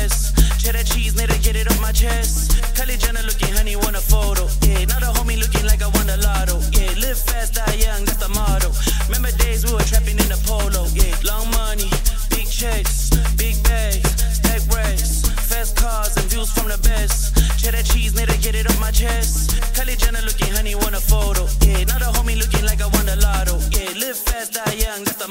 best. Cheddar cheese, need to get it off my chest. Kylie Jenner looking honey, want a photo. Yeah, not a homie looking like I won the lotto. Yeah, live fast, die young, that's the motto. Remember days we were trapping in the polo. Yeah, long money, big checks, big bags, stack racks, fast cars and views from the best. Cheddar cheese, need to get it off my chest. Kylie Jenner looking honey, want a photo. Yeah, not a homie looking like I won the lotto. Yeah, live fast, die young, that's the